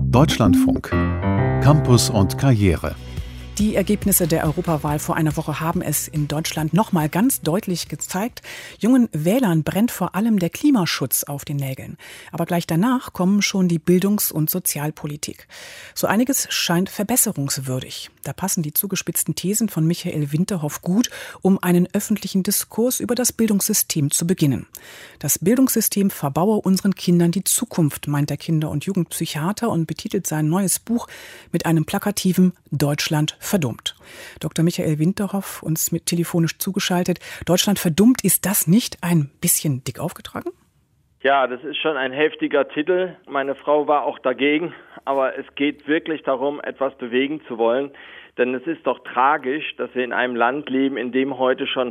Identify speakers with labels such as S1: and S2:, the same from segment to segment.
S1: Deutschlandfunk. Campus und Karriere.
S2: Die Ergebnisse der Europawahl vor einer Woche haben es in Deutschland nochmal ganz deutlich gezeigt. Jungen Wählern brennt vor allem der Klimaschutz auf den Nägeln. Aber gleich danach kommen schon die Bildungs- und Sozialpolitik. So einiges scheint verbesserungswürdig. Da passen die zugespitzten Thesen von Michael Winterhoff gut, um einen öffentlichen Diskurs über das Bildungssystem zu beginnen. Das Bildungssystem verbaue unseren Kindern die Zukunft, meint der Kinder- und Jugendpsychiater und betitelt sein neues Buch mit einem plakativen Deutschland verdummt. Dr. Michael Winterhoff, uns mit telefonisch zugeschaltet. Deutschland verdummt, ist das nicht ein bisschen dick aufgetragen?
S3: Ja, das ist schon ein heftiger Titel. Meine Frau war auch dagegen, aber es geht wirklich darum, etwas bewegen zu wollen. Denn es ist doch tragisch, dass wir in einem Land leben, in dem heute schon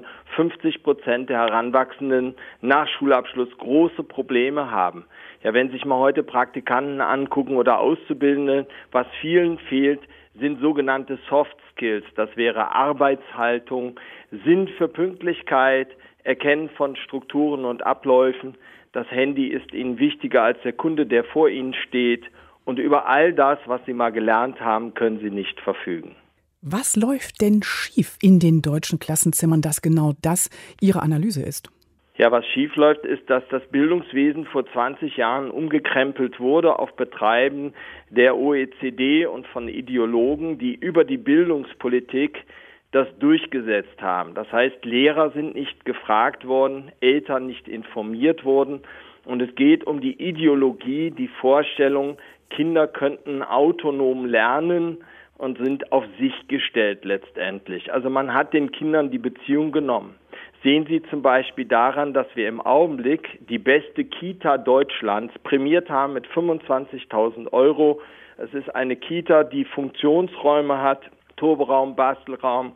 S3: 50% der Heranwachsenden nach Schulabschluss große Probleme haben. Ja, wenn sich mal heute Praktikanten angucken oder Auszubildende, was vielen fehlt, sind sogenannte Soft Skills. Das wäre Arbeitshaltung, Sinn für Pünktlichkeit, Erkennen von Strukturen und Abläufen. Das Handy ist ihnen wichtiger als der Kunde, der vor ihnen steht. Und über all das, was sie mal gelernt haben, können sie nicht verfügen.
S2: Was läuft denn schief in den deutschen Klassenzimmern, dass genau das Ihre Analyse ist?
S3: Ja, was schief läuft, ist, dass das Bildungswesen vor 20 Jahren umgekrempelt wurde auf Betreiben der OECD und von Ideologen, die über die Bildungspolitik das durchgesetzt haben. Das heißt, Lehrer sind nicht gefragt worden, Eltern nicht informiert worden. Und es geht um die Ideologie, die Vorstellung, Kinder könnten autonom lernen und sind auf sich gestellt letztendlich. Also man hat den Kindern die Beziehung genommen. Sehen Sie zum Beispiel daran, dass wir im Augenblick die beste Kita Deutschlands prämiert haben mit 25.000 Euro. Es ist eine Kita, die Funktionsräume hat, Tobraum, Bastelraum,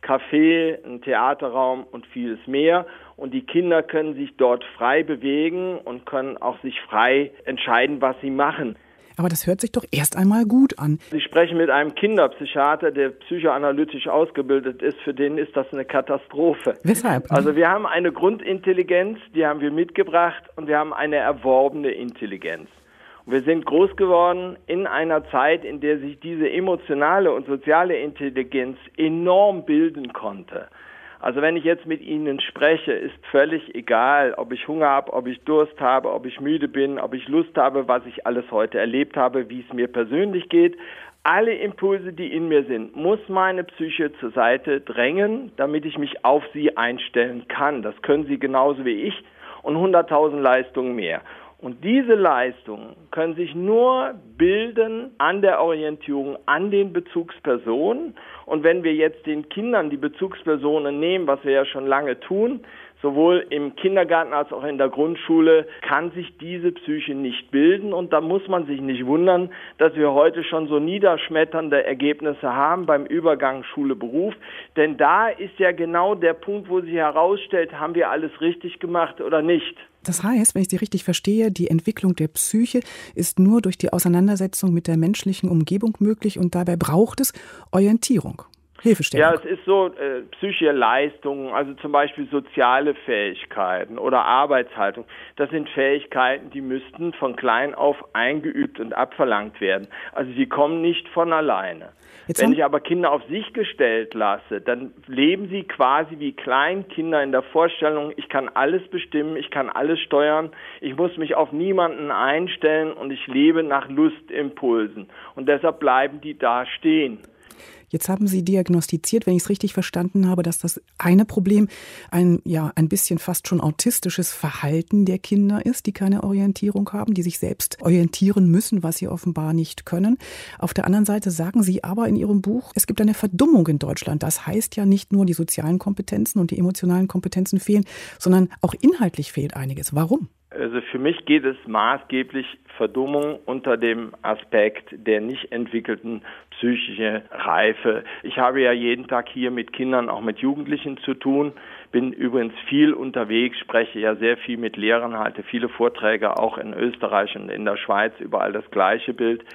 S3: Café, ein Theaterraum und vieles mehr. Und die Kinder können sich dort frei bewegen und können auch sich frei entscheiden, was sie machen.
S2: Aber das hört sich doch erst einmal gut an.
S3: Sie sprechen mit einem Kinderpsychiater, der psychoanalytisch ausgebildet ist. Für den ist das eine Katastrophe.
S2: Weshalb?
S3: Also wir haben eine Grundintelligenz, die haben wir mitgebracht, und wir haben eine erworbene Intelligenz. Und wir sind groß geworden in einer Zeit, in der sich diese emotionale und soziale Intelligenz enorm bilden konnte. Also wenn ich jetzt mit Ihnen spreche, ist völlig egal, ob ich Hunger habe, ob ich Durst habe, ob ich müde bin, ob ich Lust habe, was ich alles heute erlebt habe, wie es mir persönlich geht. Alle Impulse, die in mir sind, muss meine Psyche zur Seite drängen, damit ich mich auf sie einstellen kann. Das können Sie genauso wie ich und 100.000 Leistungen mehr. Und diese Leistungen können sich nur bilden an der Orientierung an den Bezugspersonen. Und wenn wir jetzt den Kindern die Bezugspersonen nehmen, was wir ja schon lange tun, sowohl im Kindergarten als auch in der Grundschule, kann sich diese Psyche nicht bilden. Und da muss man sich nicht wundern, dass wir heute schon so niederschmetternde Ergebnisse haben beim Übergang Schule-Beruf. Denn da ist ja genau der Punkt, wo sich herausstellt, haben wir alles richtig gemacht oder nicht.
S2: Das heißt, wenn ich Sie richtig verstehe, die Entwicklung der Psyche ist nur durch die Auseinandersetzung mit der menschlichen Umgebung möglich und dabei braucht es Orientierung, Hilfestellung.
S3: Ja, es ist so, psychische Leistungen, also zum Beispiel soziale Fähigkeiten oder Arbeitshaltung, das sind Fähigkeiten, die müssten von klein auf eingeübt und abverlangt werden. Also sie kommen nicht von alleine. Wenn ich aber Kinder auf sich gestellt lasse, dann leben sie quasi wie Kleinkinder in der Vorstellung, ich kann alles bestimmen, ich kann alles steuern, ich muss mich auf niemanden einstellen und ich lebe nach Lustimpulsen. Und deshalb bleiben die da stehen.
S2: Jetzt haben Sie diagnostiziert, wenn ich es richtig verstanden habe, dass das eine Problem ein bisschen fast schon autistisches Verhalten der Kinder ist, die keine Orientierung haben, die sich selbst orientieren müssen, was sie offenbar nicht können. Auf der anderen Seite sagen Sie aber in Ihrem Buch, es gibt eine Verdummung in Deutschland. Das heißt ja nicht nur, die sozialen Kompetenzen und die emotionalen Kompetenzen fehlen, sondern auch inhaltlich fehlt einiges. Warum?
S3: Also für mich geht es maßgeblich Verdummung unter dem Aspekt der nicht entwickelten psychischen Reife. Ich habe ja jeden Tag hier mit Kindern, auch mit Jugendlichen zu tun, bin übrigens viel unterwegs, spreche ja sehr viel mit Lehrern, halte viele Vorträge auch in Österreich und in der Schweiz, überall das gleiche Bild.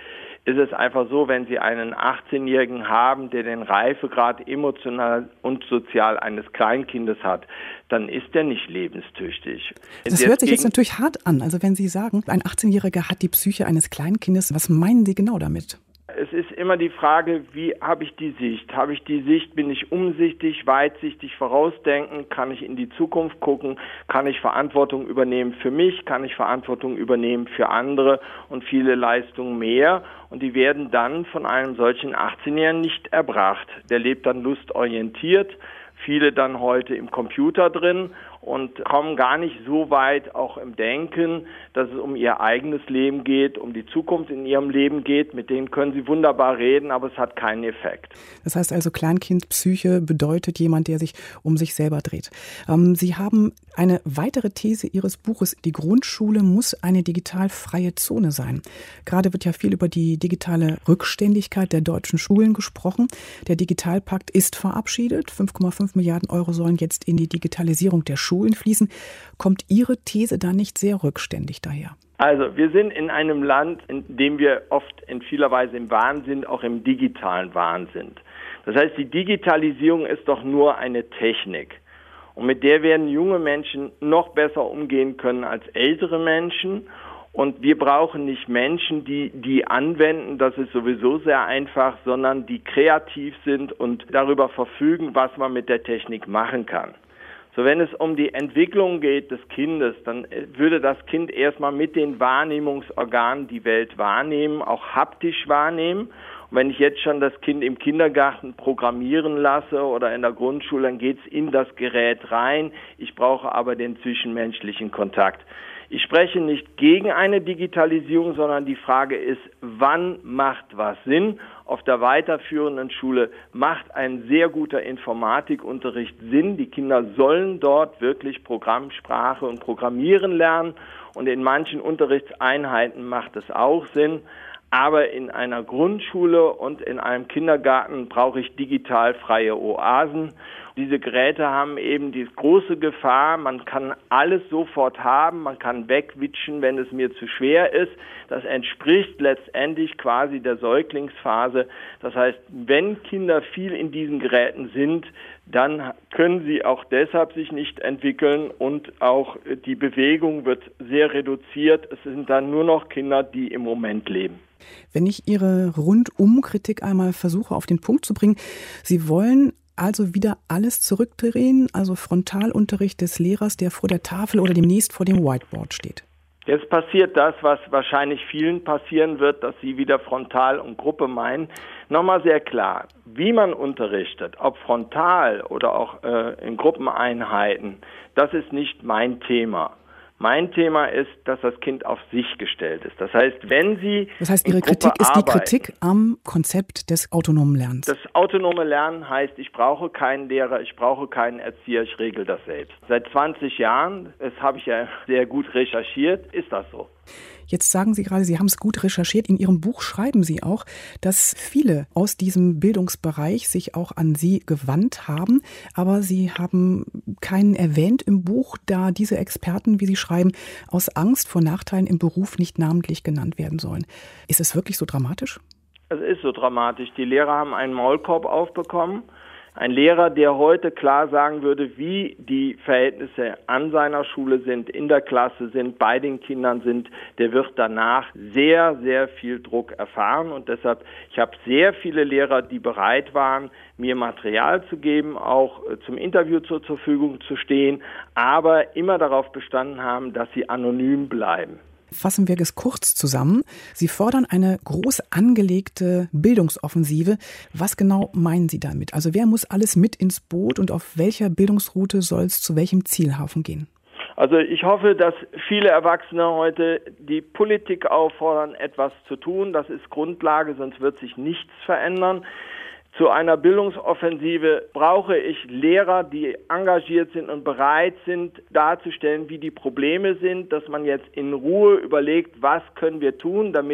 S3: ist es einfach so, wenn Sie einen 18-Jährigen haben, der den Reifegrad emotional und sozial eines Kleinkindes hat, dann ist der nicht lebenstüchtig.
S2: Das hört sich jetzt natürlich hart an. Also wenn Sie sagen, ein 18-Jähriger hat die Psyche eines Kleinkindes, was meinen Sie genau damit?
S3: Es ist immer die Frage, wie habe ich die Sicht? Habe ich die Sicht, bin ich umsichtig, weitsichtig, vorausdenken? Kann ich in die Zukunft gucken? Kann ich Verantwortung übernehmen für mich? Kann ich Verantwortung übernehmen für andere und viele Leistungen mehr? Und die werden dann von einem solchen 18-Jährigen nicht erbracht. Der lebt dann lustorientiert, viele dann heute im Computer drin und kommen gar nicht so weit auch im Denken, dass es um ihr eigenes Leben geht, um die Zukunft in ihrem Leben geht. Mit denen können sie wunderbar reden, aber es hat keinen Effekt.
S2: Das heißt also, Kleinkindpsyche bedeutet jemand, der sich um sich selber dreht. Sie haben eine weitere These Ihres Buches, die Grundschule muss eine digital freie Zone sein. Gerade wird ja viel über die digitale Rückständigkeit der deutschen Schulen gesprochen. Der Digitalpakt ist verabschiedet. 5,5 Milliarden Euro sollen jetzt in die Digitalisierung der Schulen fließen. Kommt Ihre These da nicht sehr rückständig daher?
S3: Also wir sind in einem Land, in dem wir oft in vieler Weise im Wahn sind, auch im digitalen Wahn sind. Das heißt, die Digitalisierung ist doch nur eine Technik. Und mit der werden junge Menschen noch besser umgehen können als ältere Menschen. Und wir brauchen nicht Menschen, die anwenden, das ist sowieso sehr einfach, sondern die kreativ sind und darüber verfügen, was man mit der Technik machen kann. So, wenn es um die Entwicklung geht des Kindes, dann würde das Kind erstmal mit den Wahrnehmungsorganen die Welt wahrnehmen, auch haptisch wahrnehmen. Und wenn ich jetzt schon das Kind im Kindergarten programmieren lasse oder in der Grundschule, dann geht es in das Gerät rein. Ich brauche aber den zwischenmenschlichen Kontakt. Ich spreche nicht gegen eine Digitalisierung, sondern die Frage ist, wann macht was Sinn? Auf der weiterführenden Schule macht ein sehr guter Informatikunterricht Sinn. Die Kinder sollen dort wirklich Programmsprache und Programmieren lernen. Und in manchen Unterrichtseinheiten macht es auch Sinn. Aber in einer Grundschule und in einem Kindergarten brauche ich digital freie Oasen. Diese Geräte haben eben die große Gefahr, man kann alles sofort haben, man kann wegwitschen, wenn es mir zu schwer ist. Das entspricht letztendlich quasi der Säuglingsphase. Das heißt, wenn Kinder viel in diesen Geräten sind, dann können sie auch deshalb sich nicht entwickeln und auch die Bewegung wird sehr reduziert. Es sind dann nur noch Kinder, die im Moment leben.
S2: Wenn ich Ihre Rundum-Kritik einmal versuche auf den Punkt zu bringen, Sie wollen also wieder alles zurückdrehen, also Frontalunterricht des Lehrers, der vor der Tafel oder demnächst vor dem Whiteboard steht.
S3: Jetzt passiert das, was wahrscheinlich vielen passieren wird, dass sie wieder Frontal und Gruppe meinen. Nochmal sehr klar, wie man unterrichtet, ob frontal oder auch in Gruppeneinheiten, das ist nicht mein Thema. Mein Thema ist, dass das Kind auf sich gestellt ist. Das heißt, wenn Sie
S2: Ihre Kritik ist die Kritik am Konzept des autonomen Lernens.
S3: Das autonome Lernen heißt, ich brauche keinen Lehrer, ich brauche keinen Erzieher, ich regle das selbst. Seit 20 Jahren, das habe ich ja sehr gut recherchiert, ist das so.
S2: Jetzt sagen Sie gerade, Sie haben es gut recherchiert. In Ihrem Buch schreiben Sie auch, dass viele aus diesem Bildungsbereich sich auch an Sie gewandt haben. Aber Sie haben keinen erwähnt im Buch, da diese Experten, wie Sie schreiben, aus Angst vor Nachteilen im Beruf nicht namentlich genannt werden sollen. Ist es wirklich so dramatisch?
S3: Es ist so dramatisch. Die Lehrer haben einen Maulkorb aufbekommen. Ein Lehrer, der heute klar sagen würde, wie die Verhältnisse an seiner Schule sind, in der Klasse sind, bei den Kindern sind, der wird danach sehr, sehr viel Druck erfahren. Und deshalb, ich habe sehr viele Lehrer, die bereit waren, mir Material zu geben, auch zum Interview zur Verfügung zu stehen, aber immer darauf bestanden haben, dass sie anonym bleiben.
S2: Fassen wir es kurz zusammen. Sie fordern eine groß angelegte Bildungsoffensive. Was genau meinen Sie damit? Also wer muss alles mit ins Boot und auf welcher Bildungsroute soll es zu welchem Zielhafen gehen?
S3: Also ich hoffe, dass viele Erwachsene heute die Politik auffordern, etwas zu tun. Das ist Grundlage, sonst wird sich nichts verändern. Zu einer Bildungsoffensive brauche ich Lehrer, die engagiert sind und bereit sind, darzustellen, wie die Probleme sind, dass man jetzt in Ruhe überlegt, was können wir tun, damit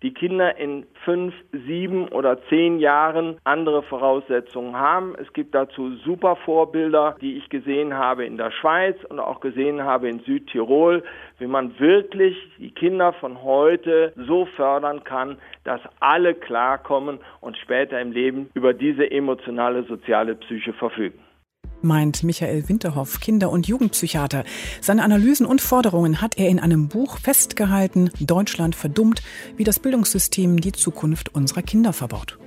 S3: die Kinder in 5, 7 oder 10 Jahren andere Voraussetzungen haben. Es gibt dazu super Vorbilder, die ich gesehen habe in der Schweiz und auch gesehen habe in Südtirol, wie man wirklich die Kinder von heute so fördern kann, dass alle klarkommen und später im Leben über diese emotionale, soziale Psyche verfügen.
S2: Meint Michael Winterhoff, Kinder- und Jugendpsychiater. Seine Analysen und Forderungen hat er in einem Buch festgehalten, Deutschland verdummt, wie das Bildungssystem die Zukunft unserer Kinder verbaut.